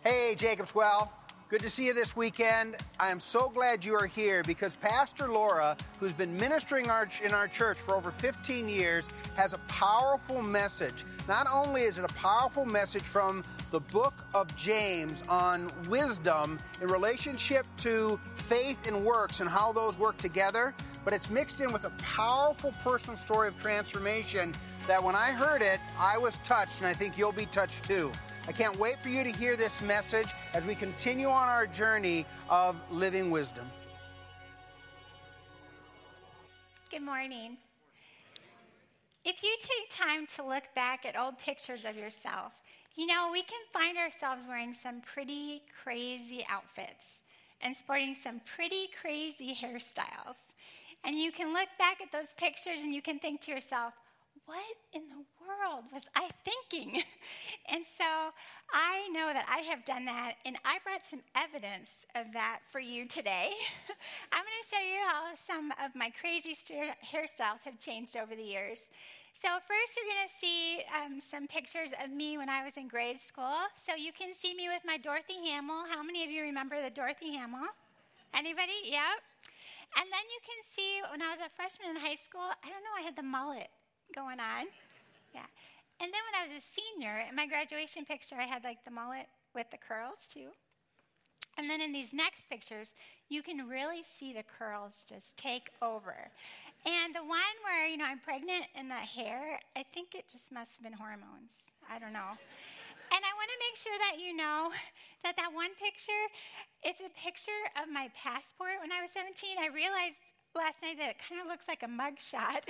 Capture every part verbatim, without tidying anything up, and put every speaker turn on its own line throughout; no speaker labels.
Hey, Jacob Swell. Good to see you this weekend. I am so glad you are here because Pastor Laura, who's been ministering our, in our church for over fifteen years, has a powerful message. Not only is it a powerful message from the book of James on wisdom in relationship to faith and works and how those work together, but it's mixed in with a powerful personal story of transformation that when I heard it, I was touched, and I think you'll be touched too. I can't wait for you to hear this message as we continue on our journey of living wisdom.
Good morning. If you take time to look back at old pictures of yourself, you know, we can find ourselves wearing some pretty crazy outfits and sporting some pretty crazy hairstyles. And you can look back at those pictures and you can think to yourself, what in the world was I thinking? And so I know that I have done that, and I brought some evidence of that for you today. I'm going to show you how some of my crazy st- hairstyles have changed over the years. So first you're going to see um, some pictures of me when I was in grade school. So you can see me with my Dorothy Hamill. How many of you remember the Dorothy Hamill? Anybody? Yep. And then you can see when I was a freshman in high school, I don't know, I had the mullet going on. Yeah. And then when I was a senior, in my graduation picture, I had like the mullet with the curls too. And then in these next pictures, you can really see the curls just take over. And the one where, you know, I'm pregnant in the hair, I think it just must have been hormones. I don't know. And I want to make sure that you know that that one picture, it's a picture of my passport when I was seventeen. I realized last night that it kind of looks like a mug shot.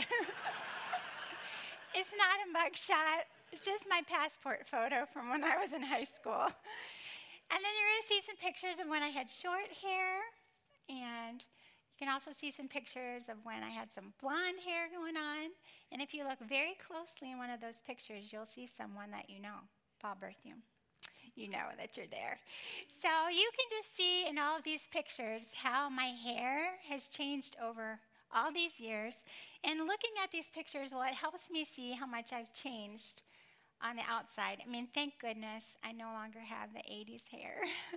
It's not a mug shot. It's just my passport photo from when I was in high school. And then you're going to see some pictures of when I had short hair. And you can also see some pictures of when I had some blonde hair going on. And if you look very closely in one of those pictures, you'll see someone that you know, Paul Berthium. You know that you're there. So you can just see in all of these pictures how my hair has changed over all these years. And looking at these pictures, well, it helps me see how much I've changed on the outside. I mean, thank goodness I no longer have the eighties hair.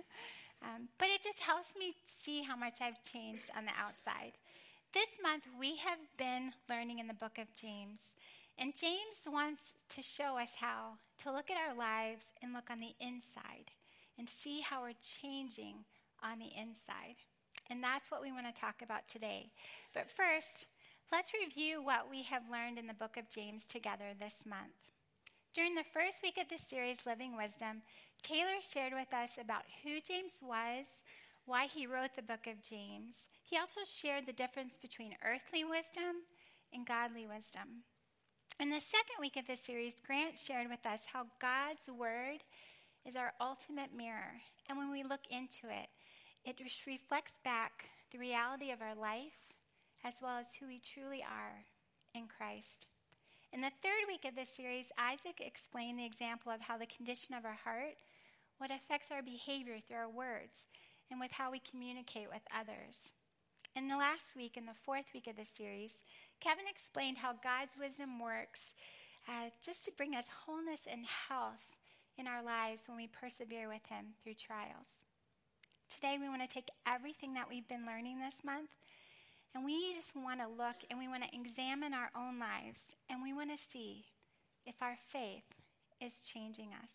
um, but it just helps me see how much I've changed on the outside. This month, we have been learning in the book of James. And James wants to show us how to look at our lives and look on the inside and see how we're changing on the inside. And that's what we want to talk about today. But first, let's review what we have learned in the book of James together this month. During the first week of this series, Living Wisdom, Taylor shared with us about who James was, why he wrote the book of James. He also shared the difference between earthly wisdom and godly wisdom. In the second week of this series, Grant shared with us how God's word is our ultimate mirror. And when we look into it, it reflects back the reality of our life as well as who we truly are in Christ. In the third week of this series, Isaac explained the example of how the condition of our heart, what affects our behavior through our words, and with how we communicate with others. In the last week, in the fourth week of this series, Kevin explained how God's wisdom works uh, just to bring us wholeness and health in our lives when we persevere with him through trials. Today, we want to take everything that we've been learning this month, and we just want to look and we want to examine our own lives, and we want to see if our faith is changing us.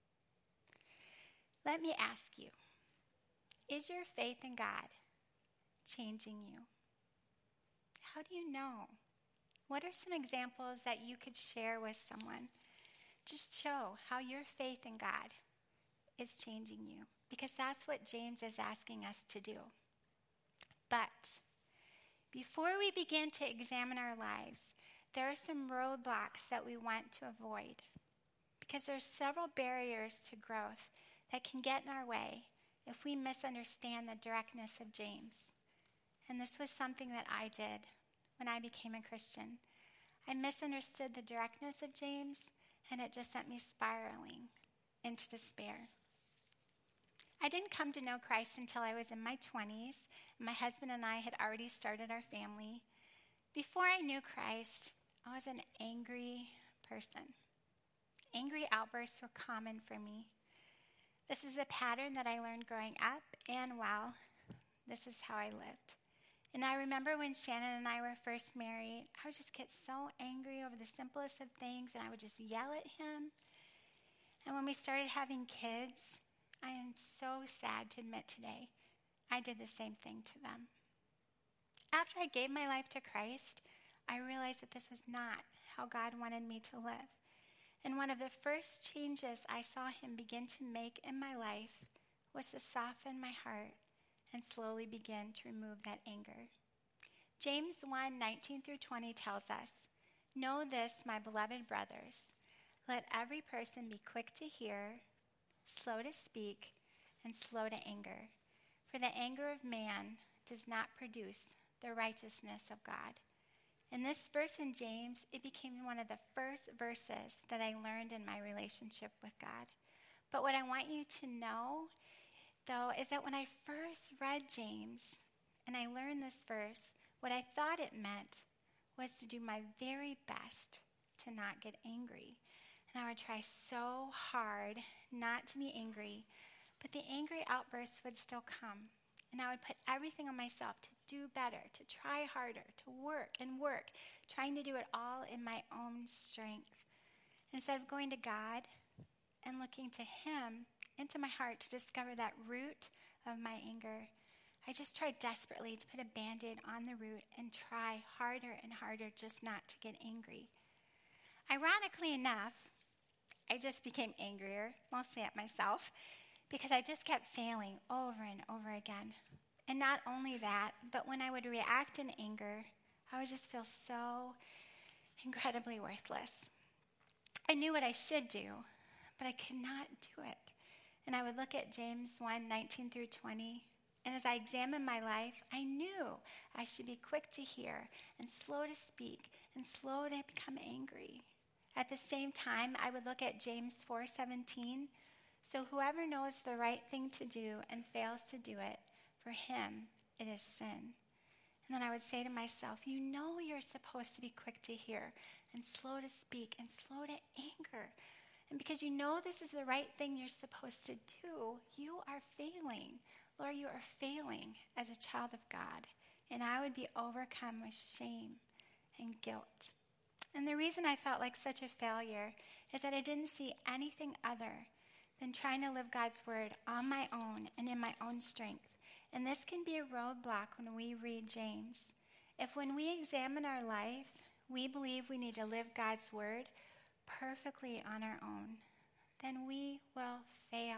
Let me ask you, is your faith in God changing you? How do you know? What are some examples that you could share with someone? Just show how your faith in God is changing you, because that's what James is asking us to do. But before we begin to examine our lives, there are some roadblocks that we want to avoid, because there are several barriers to growth that can get in our way if we misunderstand the directness of James. And this was something that I did when I became a Christian. I misunderstood the directness of James, and it just sent me spiraling into despair. I didn't come to know Christ until I was in my twenties. My husband and I had already started our family. Before I knew Christ, I was an angry person. Angry outbursts were common for me. This is a pattern that I learned growing up, and well, this is how I lived. And I remember when Shannon and I were first married, I would just get so angry over the simplest of things, and I would just yell at him. And when we started having kids, I am so sad to admit today, I did the same thing to them. After I gave my life to Christ, I realized that this was not how God wanted me to live. And one of the first changes I saw him begin to make in my life was to soften my heart and slowly begin to remove that anger. James one, nineteen through twenty tells us, "Know this, my beloved brothers, let every person be quick to hear, slow to speak, and slow to anger. For the anger of man does not produce the righteousness of God." In this verse in James, it became one of the first verses that I learned in my relationship with God. But what I want you to know, though, is that when I first read James and I learned this verse, what I thought it meant was to do my very best to not get angry. And I would try so hard not to be angry, but the angry outbursts would still come. And I would put everything on myself to do better, to try harder, to work and work, trying to do it all in my own strength. Instead of going to God and looking to him into my heart to discover that root of my anger, I just tried desperately to put a Band-Aid on the root and try harder and harder just not to get angry. Ironically enough, I just became angrier, mostly at myself, because I just kept failing over and over again. And not only that, but when I would react in anger, I would just feel so incredibly worthless. I knew what I should do, but I could not do it. And I would look at James one, nineteen through twenty, and as I examined my life, I knew I should be quick to hear and slow to speak and slow to become angry. At the same time, I would look at James four seventeen, "So whoever knows the right thing to do and fails to do it, for him it is sin." And then I would say to myself, you know you're supposed to be quick to hear and slow to speak and slow to anger. And because you know this is the right thing you're supposed to do, you are failing. Lord, you are failing as a child of God. And I would be overcome with shame and guilt. And the reason I felt like such a failure is that I didn't see anything other than trying to live God's word on my own and in my own strength. And this can be a roadblock when we read James. If when we examine our life, we believe we need to live God's word perfectly on our own, then we will fail.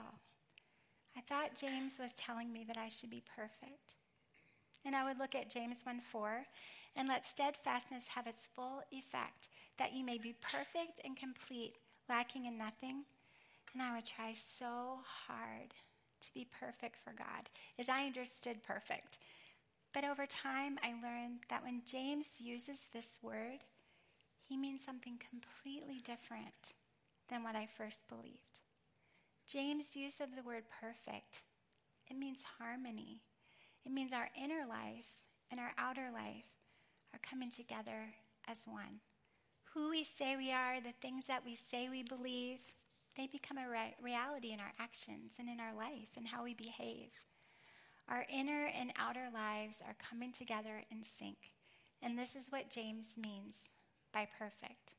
I thought James was telling me that I should be perfect. And I would look at James one four, "And let steadfastness have its full effect, that you may be perfect and complete, lacking in nothing." And I would try so hard to be perfect for God, as I understood perfect. But over time, I learned that when James uses this word, he means something completely different than what I first believed. James' use of the word perfect, it means harmony. It means our inner life and our outer life are coming together as one. Who we say we are, the things that we say we believe, they become a re- reality in our actions and in our life and how we behave. Our inner and outer lives are coming together in sync. And this is what James means by perfect.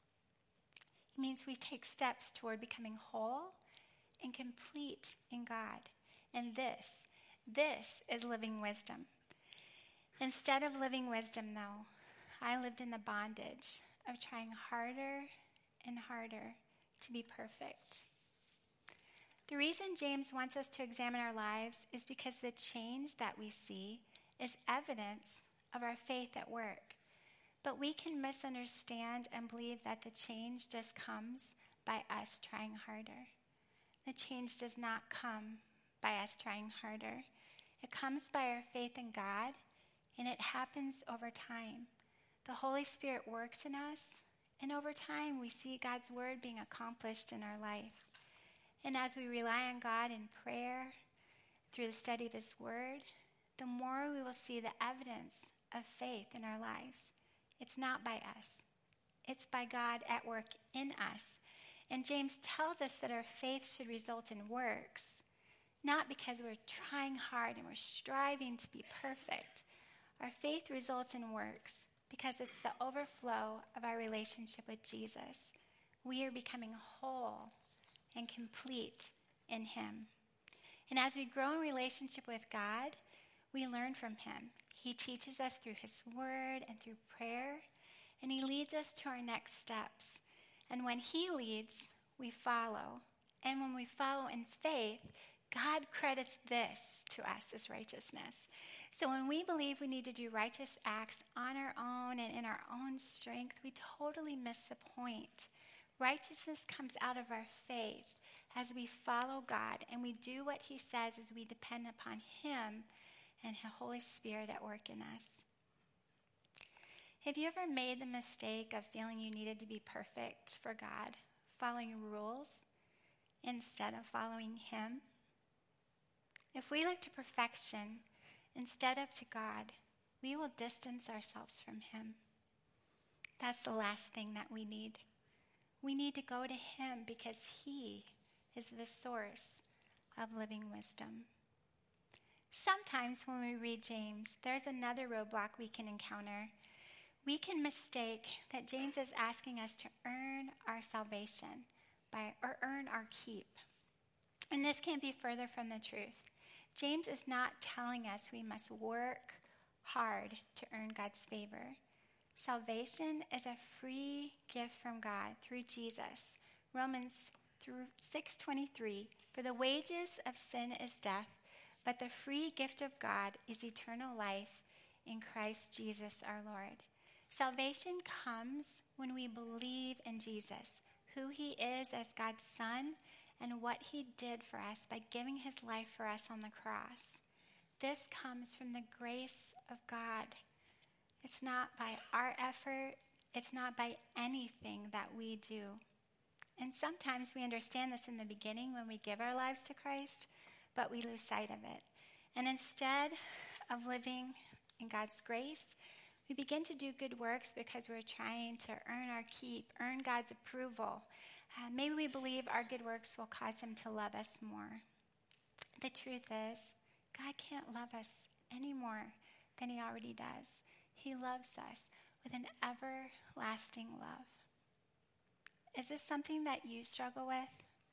It means we take steps toward becoming whole and complete in God. And this, this is living wisdom. Instead of living wisdom, though, I lived in the bondage of trying harder and harder to be perfect. The reason James wants us to examine our lives is because the change that we see is evidence of our faith at work. But we can misunderstand and believe that the change just comes by us trying harder. The change does not come by us trying harder. It comes by our faith in God, and it happens over time. The Holy Spirit works in us, and over time we see God's word being accomplished in our life. And as we rely on God in prayer, through the study of his word, the more we will see the evidence of faith in our lives. It's not by us. It's by God at work in us. And James tells us that our faith should result in works, not because we're trying hard and we're striving to be perfect. Our faith results in works because it's the overflow of our relationship with Jesus. We are becoming whole and complete in him. And as we grow in relationship with God, we learn from him. He teaches us through his word and through prayer, and he leads us to our next steps. And when he leads, we follow. And when we follow in faith, God credits this to us as righteousness. So when we believe we need to do righteous acts on our own and in our own strength, we totally miss the point. Righteousness comes out of our faith as we follow God and we do what he says as we depend upon him and the Holy Spirit at work in us. Have you ever made the mistake of feeling you needed to be perfect for God, following rules instead of following him? If we look to perfection instead of to God, we will distance ourselves from him. That's the last thing that we need. We need to go to him because he is the source of living wisdom. Sometimes when we read James, there's another roadblock we can encounter. We can mistake that James is asking us to earn our salvation by or earn our keep. And this can't be further from the truth. James is not telling us we must work hard to earn God's favor. Salvation is a free gift from God through Jesus. Romans six twenty-three, for the wages of sin is death, but the free gift of God is eternal life in Christ Jesus our Lord. Salvation comes when we believe in Jesus, who he is as God's Son, and what he did for us by giving his life for us on the cross. This comes from the grace of God. It's not by our effort. It's not by anything that we do. And sometimes we understand this in the beginning when we give our lives to Christ, but we lose sight of it. And instead of living in God's grace, we begin to do good works because we're trying to earn our keep, earn God's approval. Uh, maybe we believe our good works will cause him to love us more. The truth is, God can't love us any more than he already does. He loves us with an everlasting love. Is this something that you struggle with?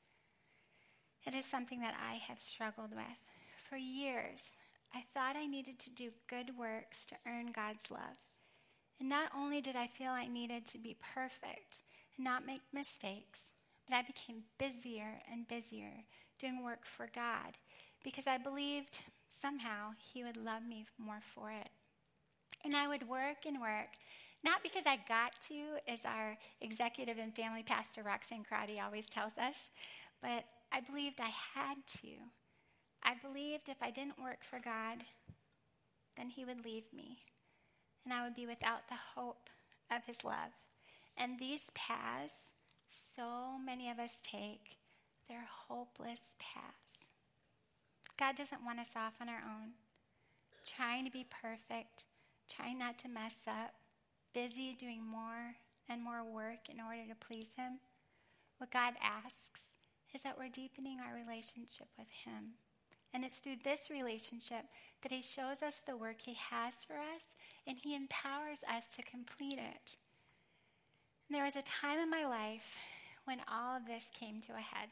It is something that I have struggled with. For years, I thought I needed to do good works to earn God's love. And not only did I feel I needed to be perfect and not make mistakes, but I became busier and busier doing work for God because I believed somehow he would love me more for it. And I would work and work, not because I got to, as our executive and family pastor Roxanne Crotty always tells us, but I believed I had to. I believed if I didn't work for God, then he would leave me, and I would be without the hope of his love. And these paths, so many of us take, they're hopeless paths. God doesn't want us off on our own, trying to be perfect, trying not to mess up, busy doing more and more work in order to please him. What God asks is that we're deepening our relationship with him. And it's through this relationship that he shows us the work he has for us, and he empowers us to complete it. And there was a time in my life when all of this came to a head.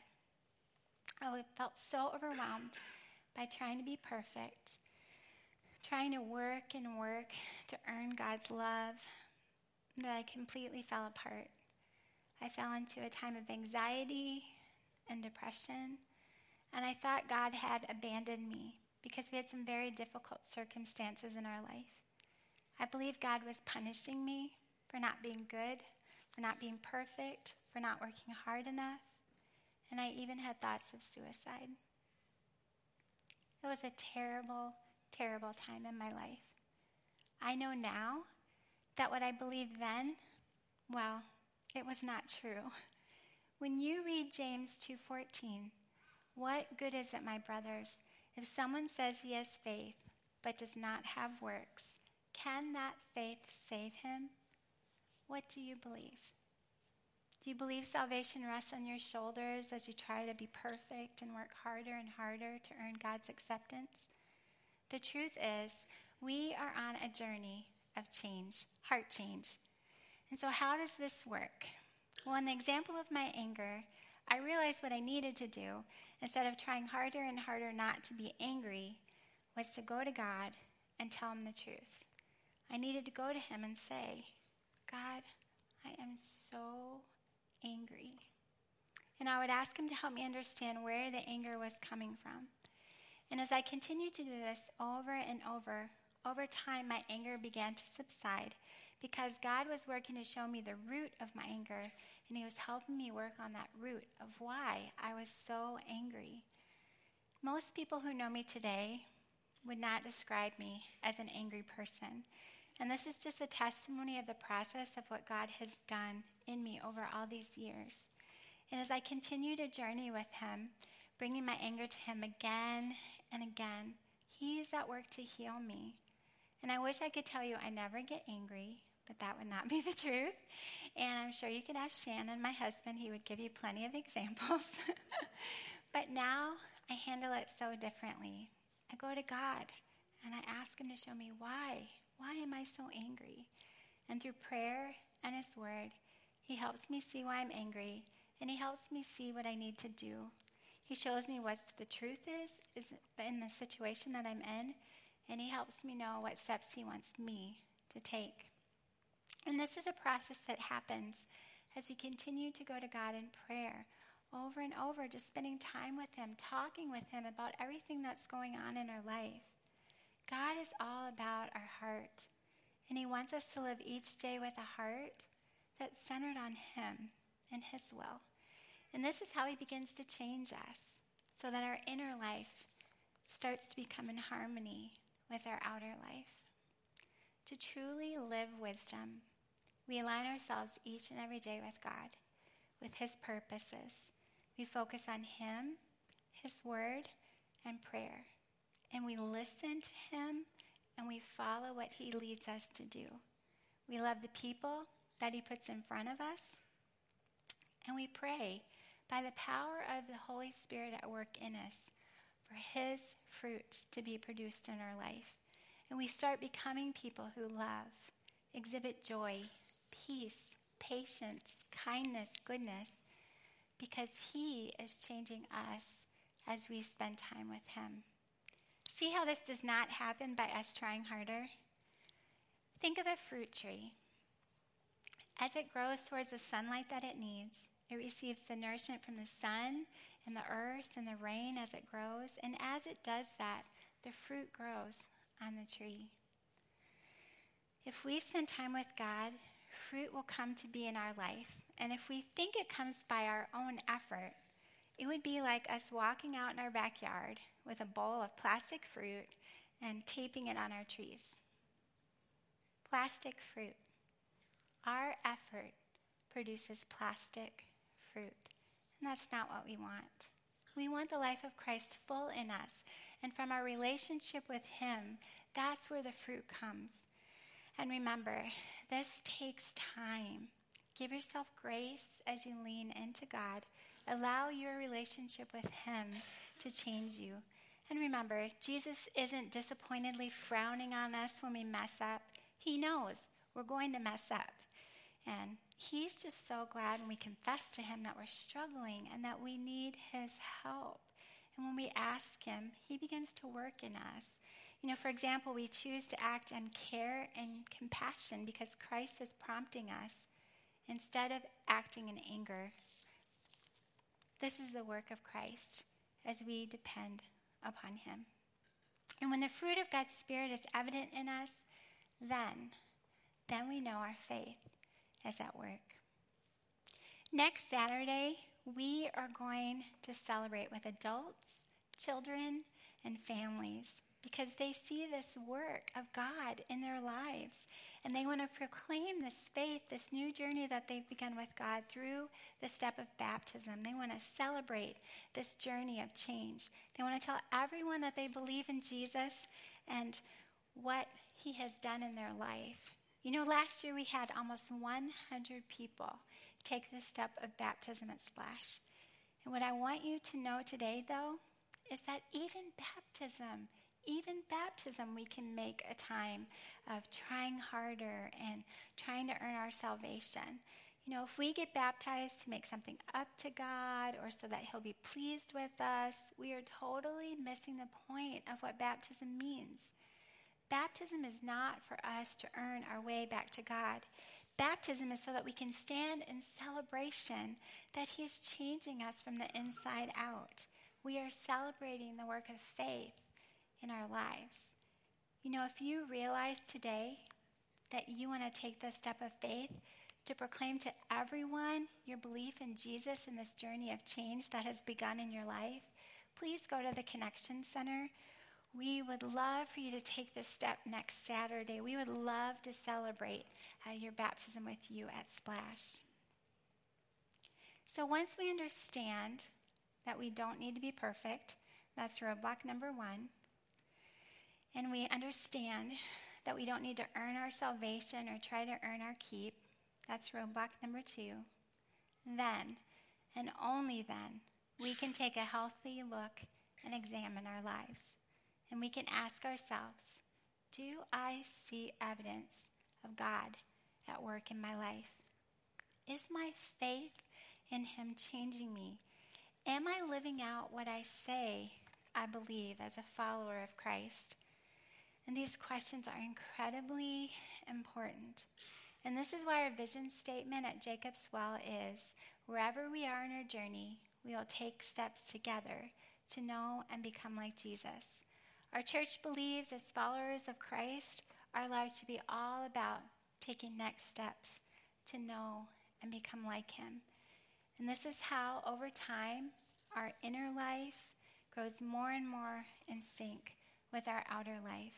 I felt so overwhelmed by trying to be perfect, trying to work and work to earn God's love, that I completely fell apart. I fell into a time of anxiety and depression, and I thought God had abandoned me because we had some very difficult circumstances in our life. I believe God was punishing me for not being good, for not being perfect, for not working hard enough, and I even had thoughts of suicide. It was a terrible, terrible time in my life. I know now that what I believed then, well, it was not true. When you read James two fourteen, what good is it, my brothers, if someone says he has faith but does not have works? Can that faith save him? What do you believe? Do you believe salvation rests on your shoulders as you try to be perfect and work harder and harder to earn God's acceptance? The truth is, we are on a journey of change, heart change. And so how does this work? Well, in the example of my anger, I realized what I needed to do, instead of trying harder and harder not to be angry, was to go to God and tell him the truth. I needed to go to him and say, God, I am so angry. And I would ask him to help me understand where the anger was coming from. And as I continued to do this over and over, over time my anger began to subside because God was working to show me the root of my anger, and he was helping me work on that root of why I was so angry. Most people who know me today would not describe me as an angry person. And this is just a testimony of the process of what God has done in me over all these years. And as I continue to journey with him, bringing my anger to him again and again, he is at work to heal me. And I wish I could tell you I never get angry, but that would not be the truth. And I'm sure you could ask Shannon, my husband. He would give you plenty of examples. But now I handle it so differently. I go to God and I ask him to show me why. Why am I so angry? And through prayer and his word, he helps me see why I'm angry, and he helps me see what I need to do. He shows me what the truth is, is in the situation that I'm in, and he helps me know what steps he wants me to take. And this is a process that happens as we continue to go to God in prayer over and over, just spending time with him, talking with him about everything that's going on in our life. God is all about our heart, and he wants us to live each day with a heart that's centered on him and his will. And this is how he begins to change us, so that our inner life starts to become in harmony with our outer life. To truly live wisdom, we align ourselves each and every day with God, with his purposes. We focus on him, his word, and prayer. And we listen to him, and we follow what he leads us to do. We love the people that he puts in front of us, and we pray by the power of the Holy Spirit at work in us for his fruit to be produced in our life. And we start becoming people who love, exhibit joy, peace, patience, kindness, goodness, because he is changing us as we spend time with him. See how this does not happen by us trying harder? Think of a fruit tree. As it grows towards the sunlight that it needs, it receives the nourishment from the sun and the earth and the rain as it grows. And as it does that, the fruit grows on the tree. If we spend time with God, fruit will come to be in our life. And if we think it comes by our own effort, it would be like us walking out in our backyard with a bowl of plastic fruit and taping it on our trees. Plastic fruit. Our effort produces plastic fruit. And that's not what we want. We want the life of Christ full in us. And from our relationship with him, that's where the fruit comes. And remember, this takes time. Give yourself grace as you lean into God. Allow your relationship with him to change you. And remember, Jesus isn't disappointedly frowning on us when we mess up. He knows we're going to mess up. And he's just so glad when we confess to him that we're struggling and that we need his help. And when we ask him, he begins to work in us. You know, for example, we choose to act in care and compassion because Christ is prompting us instead of acting in anger. This is the work of Christ as we depend upon him. And when the fruit of God's Spirit is evident in us, then, then we know our faith is at work. Next Saturday, we are going to celebrate with adults, children, and families because they see this work of God in their lives. And they want to proclaim this faith, this new journey that they've begun with God through the step of baptism. They want to celebrate this journey of change. They want to tell everyone that they believe in Jesus and what he has done in their life. You know, last year we had almost one hundred people take the step of baptism at Splash. And what I want you to know today, though, is that even baptism, even baptism, we can make a time of trying harder and trying to earn our salvation. You know, if we get baptized to make something up to God or so that he'll be pleased with us, we are totally missing the point of what baptism means. Baptism is not for us to earn our way back to God. Baptism is so that we can stand in celebration that he is changing us from the inside out. We are celebrating the work of faith in our lives. You know, if you realize today that you want to take the step of faith to proclaim to everyone your belief in Jesus and this journey of change that has begun in your life, please go to the Connection Center. We would love for you to take this step next Saturday. We would love to celebrate uh, your baptism with you at Splash. So once we understand that we don't need to be perfect, that's roadblock number one, and we understand that we don't need to earn our salvation or try to earn our keep, that's roadblock number two, then, and only then, we can take a healthy look and examine our lives. And we can ask ourselves, do I see evidence of God at work in my life? Is my faith in him changing me? Am I living out what I say I believe as a follower of Christ? And these questions are incredibly important. And this is why our vision statement at Jacob's Well is, wherever we are in our journey, we will take steps together to know and become like Jesus. Our church believes as followers of Christ, our lives should be all about taking next steps to know and become like him. And this is how, over time, our inner life grows more and more in sync with our outer life.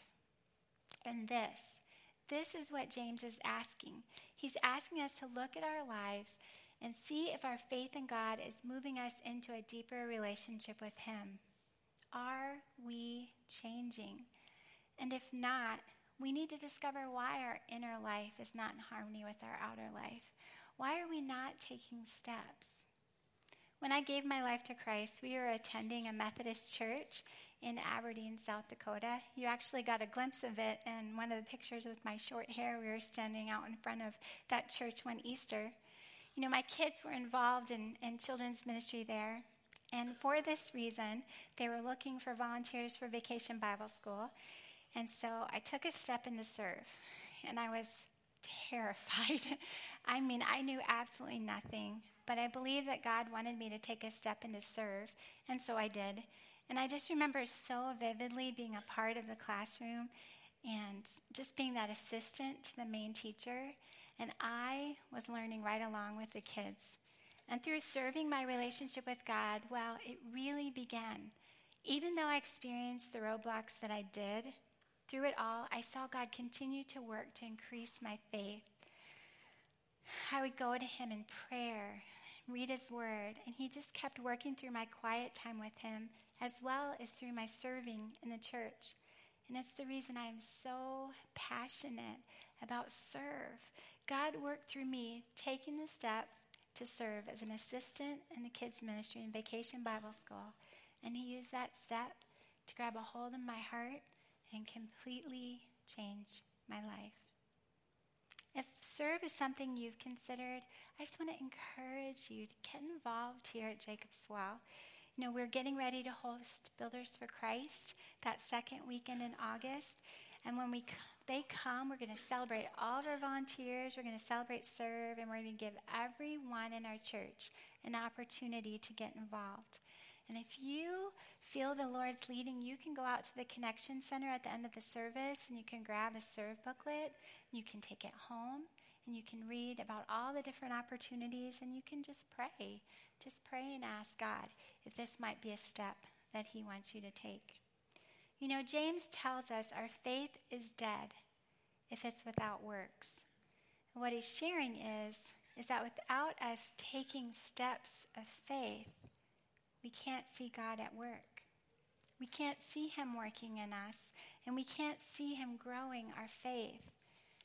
And this, this is what James is asking. He's asking us to look at our lives and see if our faith in God is moving us into a deeper relationship with him. Are we changing? And if not, we need to discover why our inner life is not in harmony with our outer life. Why are we not taking steps? When I gave my life to Christ, we were attending a Methodist church in Aberdeen, South Dakota. You actually got a glimpse of it in one of the pictures with my short hair. We were standing out in front of that church one Easter. You know, my kids were involved in, in children's ministry there. And for this reason, they were looking for volunteers for Vacation Bible School. And so I took a step in to serve. And I was terrified. I mean, I knew absolutely nothing. But I believed that God wanted me to take a step in to serve. And so I did. And I just remember so vividly being a part of the classroom and just being that assistant to the main teacher. And I was learning right along with the kids. And through serving my relationship with God, well, it really began. Even though I experienced the roadblocks that I did, through it all, I saw God continue to work to increase my faith. I would go to him in prayer, read his word, and he just kept working through my quiet time with him, as well as through my serving in the church. And it's the reason I am so passionate about serve. God worked through me, taking the step to serve as an assistant in the kids' ministry in Vacation Bible School. And he used that step to grab a hold of my heart and completely change my life. If serve is something you've considered, I just want to encourage you to get involved here at Jacob's Well. You know, we're getting ready to host Builders for Christ that second weekend in August. And when we they come, we're going to celebrate all of our volunteers. We're going to celebrate serve, and we're going to give everyone in our church an opportunity to get involved. And if you feel the Lord's leading, you can go out to the Connection Center at the end of the service, and you can grab a serve booklet. You can take it home, and you can read about all the different opportunities, and you can just pray. Just pray and ask God if this might be a step that he wants you to take. You know, James tells us our faith is dead if it's without works. And what he's sharing is, is that without us taking steps of faith, we can't see God at work. We can't see him working in us, and we can't see him growing our faith.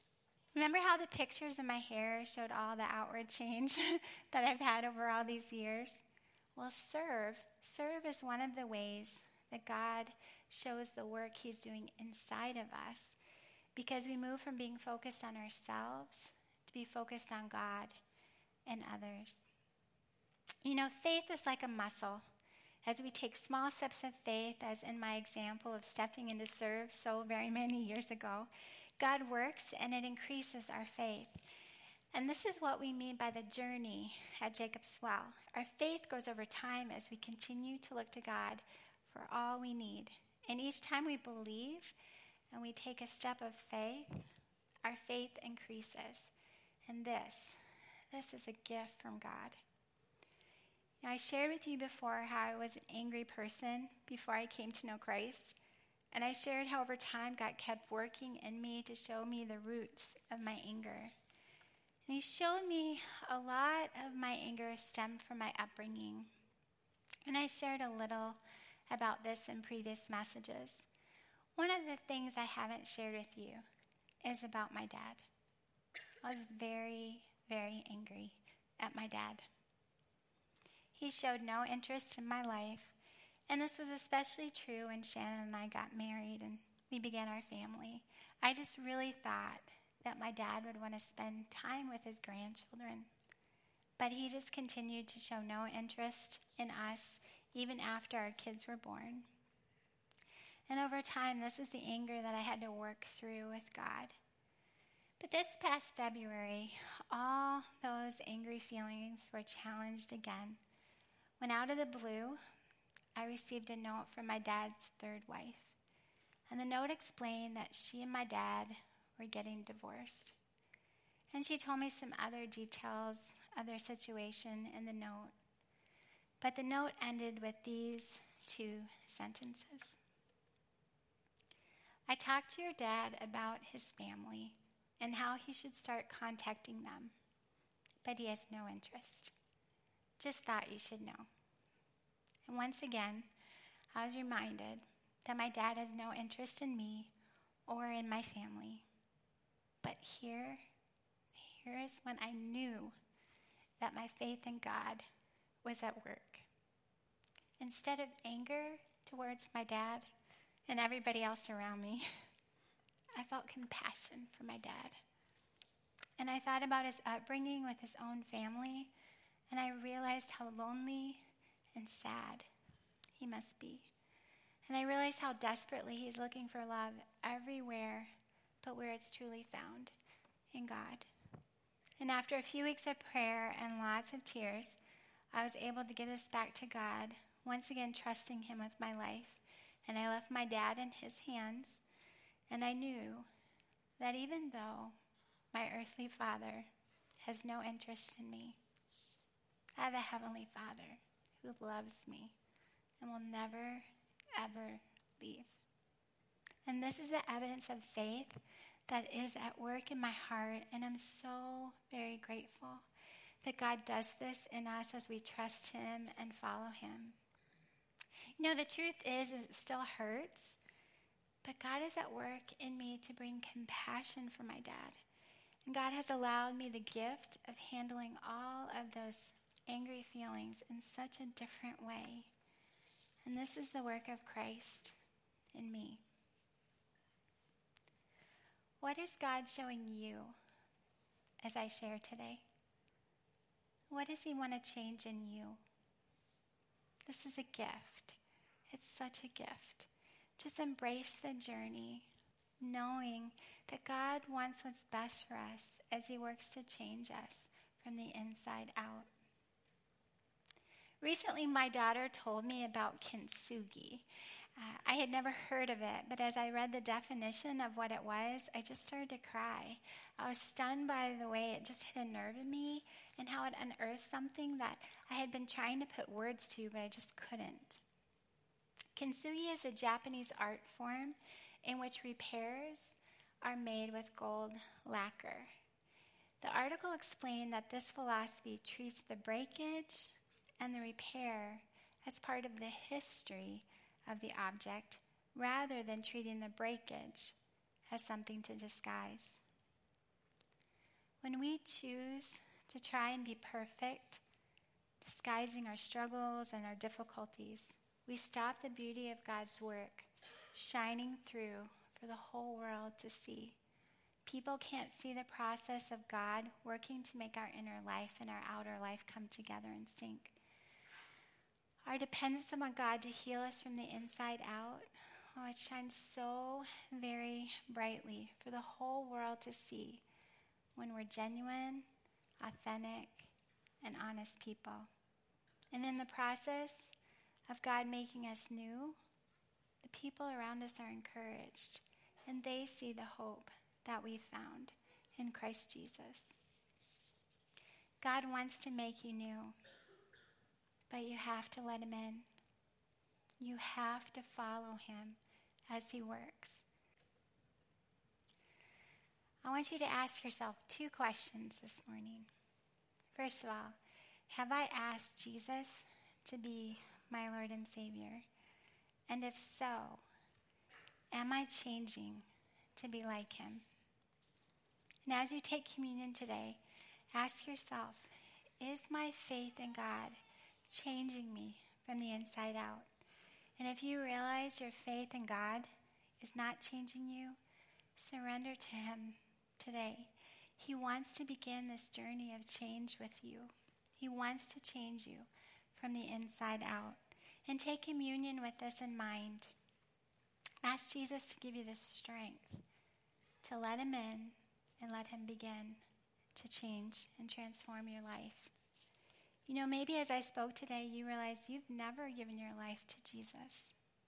Remember how the pictures of my hair showed all the outward change that I've had over all these years? Well, serve. Serve is one of the ways that God shows the work he's doing inside of us, because we move from being focused on ourselves to be focused on God and others. You know, faith is like a muscle. As we take small steps of faith, as in my example of stepping into serve so very many years ago, God works and it increases our faith. And this is what we mean by the journey at Jacob's Well. Our faith grows over time as we continue to look to God for all we need. And each time we believe and we take a step of faith, our faith increases. And this, this is a gift from God. Now, I shared with you before how I was an angry person before I came to know Christ. And I shared how over time God kept working in me to show me the roots of my anger. And he showed me a lot of my anger stemmed from my upbringing. And I shared a little about this in previous messages. One of the things I haven't shared with you is about my dad. I was very, very angry at my dad. He showed no interest in my life, and this was especially true when Shannon and I got married and we began our family. I just really thought that my dad would want to spend time with his grandchildren, but he just continued to show no interest in us even after our kids were born. And over time, this is the anger that I had to work through with God. But this past February, all those angry feelings were challenged again. When out of the blue, I received a note from my dad's third wife. And the note explained that she and my dad were getting divorced. And she told me some other details of their situation in the note. But the note ended with these two sentences. I talked to your dad about his family and how he should start contacting them, but he has no interest. Just thought you should know. And once again, I was reminded that my dad has no interest in me or in my family. But here, here is when I knew that my faith in God was at work. Instead of anger towards my dad and everybody else around me, I felt compassion for my dad. And I thought about his upbringing with his own family, and I realized how lonely and sad he must be. And I realized how desperately he's looking for love everywhere but where it's truly found, in God. And after a few weeks of prayer and lots of tears, I was able to give this back to God, once again trusting him with my life. And I left my dad in his hands, and I knew that even though my earthly father has no interest in me, I have a heavenly Father who loves me and will never, ever leave. And this is the evidence of faith that is at work in my heart, and I'm so very grateful that God does this in us as we trust him and follow him. You know, the truth is, is it still hurts, but God is at work in me to bring compassion for my dad. And God has allowed me the gift of handling all of those angry feelings in such a different way. And this is the work of Christ in me. What is God showing you as I share today? What does he want to change in you? This is a gift. It's such a gift. Just embrace the journey, knowing that God wants what's best for us as he works to change us from the inside out. Recently, my daughter told me about kintsugi. Uh, I had never heard of it, but as I read the definition of what it was, I just started to cry. I was stunned by the way it just hit a nerve in me and how it unearthed something that I had been trying to put words to, but I just couldn't. Kintsugi is a Japanese art form in which repairs are made with gold lacquer. The article explained that this philosophy treats the breakage and the repair as part of the history of the object rather than treating the breakage as something to disguise. When we choose to try and be perfect, disguising our struggles and our difficulties, we stop the beauty of God's work shining through for the whole world to see. People can't see the process of God working to make our inner life and our outer life come together in sync. Our dependence upon God to heal us from the inside out, oh, it shines so very brightly for the whole world to see when we're genuine, authentic, and honest people. And in the process of God making us new, the people around us are encouraged, and they see the hope that we found in Christ Jesus. God wants to make you new, but you have to let him in. You have to follow him as he works. I want you to ask yourself two questions this morning. First of all, have I asked Jesus to be my Lord and Savior? And if so, am I changing to be like him? And as you take communion today, ask yourself, is my faith in God changing me from the inside out? And if you realize your faith in God is not changing you, surrender to him today. He wants to begin this journey of change with you. He wants to change you from the inside out. And take communion with this in mind. Ask Jesus to give you the strength to let him in and let him begin to change and transform your life. You know, maybe as I spoke today, you realized you've never given your life to Jesus.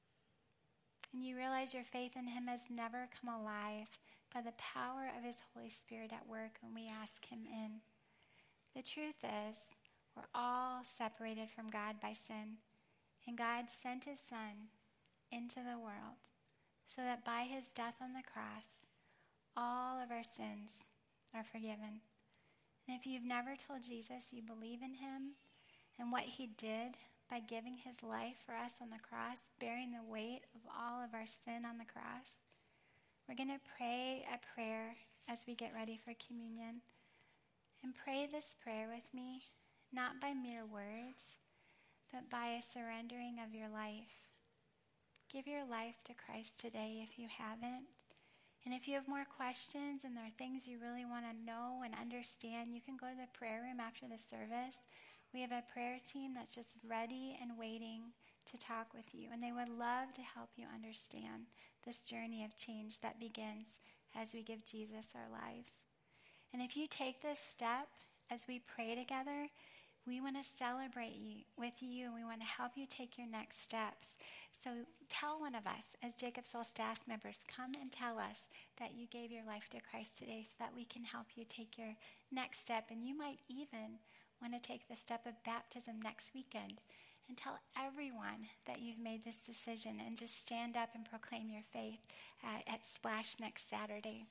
And you realize your faith in him has never come alive by the power of his Holy Spirit at work when we ask him in. The truth is, we're all separated from God by sin. And God sent his Son into the world so that by his death on the cross, all of our sins are forgiven. And if you've never told Jesus you believe in him and what he did by giving his life for us on the cross, bearing the weight of all of our sin on the cross, we're going to pray a prayer as we get ready for communion. And pray this prayer with me, not by mere words, but by a surrendering of your life. Give your life to Christ today if you haven't. And if you have more questions and there are things you really want to know and understand, you can go to the prayer room after the service. We have a prayer team that's just ready and waiting to talk with you. And they would love to help you understand this journey of change that begins as we give Jesus our lives. And if you take this step as we pray together, we want to celebrate you with you, and we want to help you take your next steps. So tell one of us, as Jacob Soul staff members, come and tell us that you gave your life to Christ today so that we can help you take your next step. And you might even want to take the step of baptism next weekend and tell everyone that you've made this decision, and just stand up and proclaim your faith uh, at Splash next Saturday.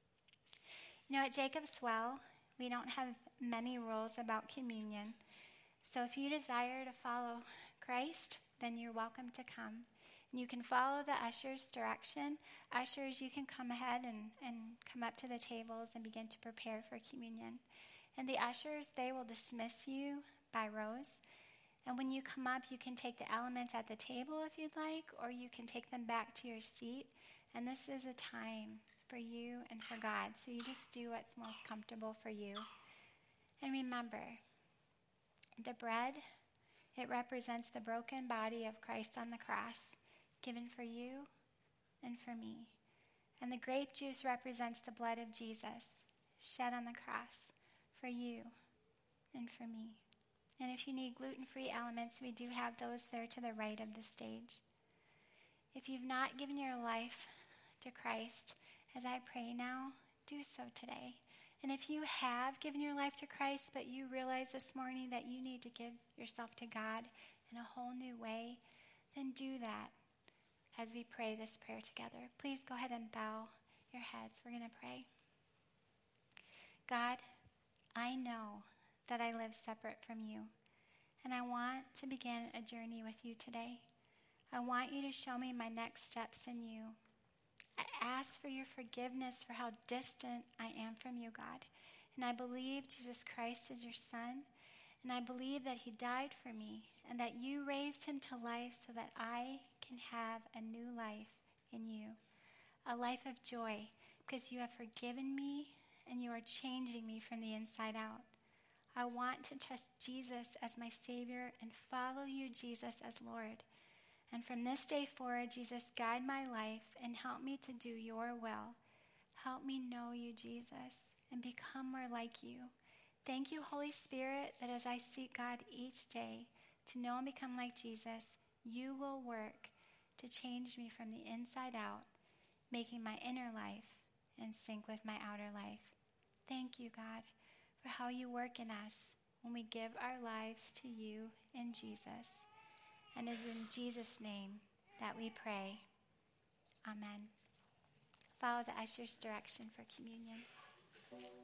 You know, at Jacob's Well, we don't have many rules about communion. So if you desire to follow Christ, then you're welcome to come. And you can follow the ushers' direction. Ushers, you can come ahead and, and come up to the tables and begin to prepare for communion. And the ushers, they will dismiss you by rows. And when you come up, you can take the elements at the table if you'd like, or you can take them back to your seat. And this is a time for you and for God. So you just do what's most comfortable for you. And remember, the bread, it represents the broken body of Christ on the cross, given for you and for me. And the grape juice represents the blood of Jesus, shed on the cross for you and for me. And if you need gluten-free elements, we do have those there to the right of the stage. If you've not given your life to Christ, as I pray now, do so today. And if you have given your life to Christ, but you realize this morning that you need to give yourself to God in a whole new way, then do that as we pray this prayer together. Please go ahead and bow your heads. We're going to pray. God, I know that I live separate from you, and I want to begin a journey with you today. I want you to show me my next steps in you. I ask for your forgiveness for how distant I am from you, God. And I believe Jesus Christ is your Son. And I believe that he died for me and that you raised him to life so that I can have a new life in you, a life of joy, because you have forgiven me and you are changing me from the inside out. I want to trust Jesus as my Savior and follow you, Jesus, as Lord. And from this day forward, Jesus, guide my life and help me to do your will. Help me know you, Jesus, and become more like you. Thank you, Holy Spirit, that as I seek God each day to know and become like Jesus, you will work to change me from the inside out, making my inner life in sync with my outer life. Thank you, God, for how you work in us when we give our lives to you in Jesus. And it is in Jesus' name that we pray. Amen. Follow the usher's direction for communion.